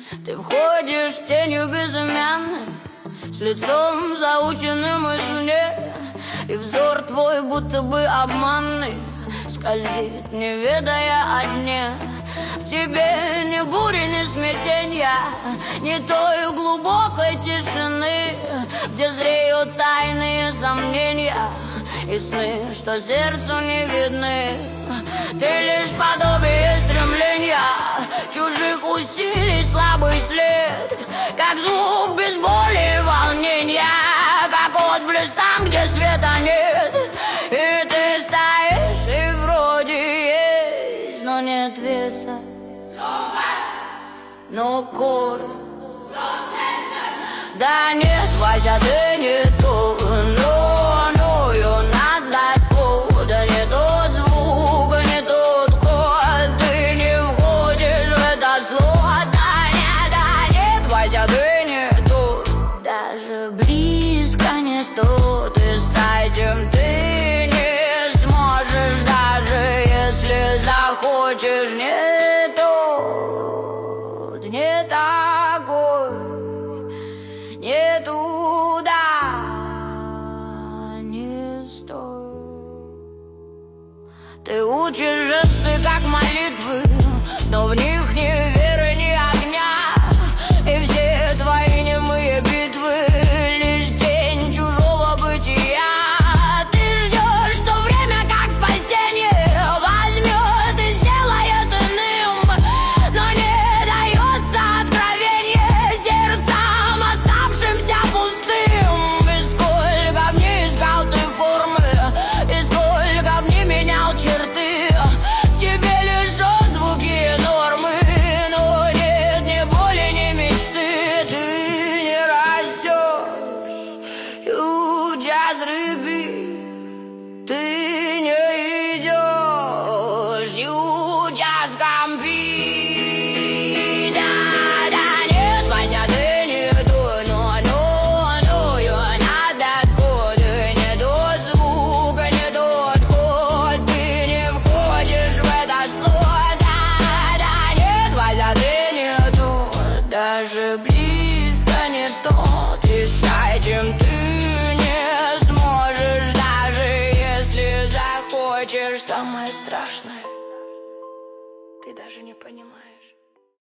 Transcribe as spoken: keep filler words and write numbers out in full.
Ты входишь тенью безымянной, с лицом заученным извне, и взор твой будто бы обманный скользит, не ведая о дне. В тебе ни бури, ни смятенья, ни той глубокой тишины, где зреют тайные сомнения и сны, что сердцу не видны. Ты лишь подобие стремления, чужих усилий слабый след, как звук без боли и волнения, как отблеск там, где света нет. И ты стоишь, и вроде есть, но нет веса, но кор. Да нет, Вася, ты не то, но, но, you're not that cold. Да не тот звук, не тот ход, ты не входишь в это слово. Да нет, да нет, Вася, ты не то, даже близко не то. Ты стать, чем ты не сможешь, даже если захочешь. Не тот, не такой, не туда, не стой. Ты учишь жесты, как молитвы, но в них ни веры, ни огня. И все твои немые битвы лишь тень чужого бытия. Ты ждешь, что время, как спасение, возьмет и сделает иным, но не дается откровение сердцам, оставшимся пустым. И сколько в ней искал ты формы, и сколько в ней менял черты. В тебе лишь отзвуки и нормы, но нет ни боли, ни мечты. Ты не растешь, you just repeat. Ты не идешь, you just compete. Да, да, нет, Вася, ты не то, но, но, но, you're not that good. Ты не тот звук, не тот ход, ты не входишь в это слово. Да, да, нет, Вася, ты не то, даже близко не то. Ты стать, чем ты не сможешь, даже если захочешь. Самое страшное, ты даже не понимаешь.